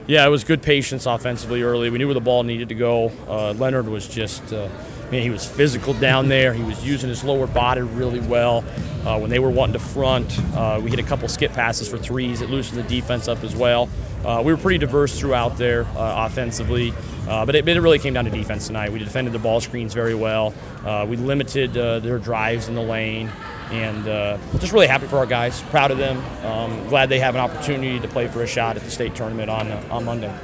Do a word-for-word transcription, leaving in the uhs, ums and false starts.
Yeah, it was good patience offensively early. We knew where the ball needed to go. Uh, Leonard was just, uh, man, he was physical down there. He was using his lower body really well. Uh, when they were wanting to front, uh, we hit a couple skip passes for threes. It loosened the defense up as well. Uh, we were pretty diverse throughout there uh, offensively, uh, but, it, but it really came down to defense tonight. We defended the ball screens very well. Uh, we limited uh, their drives in the lane. And uh, just really happy for our guys, proud of them. Um, glad they have an opportunity to play for a shot at the state tournament on uh, on Monday.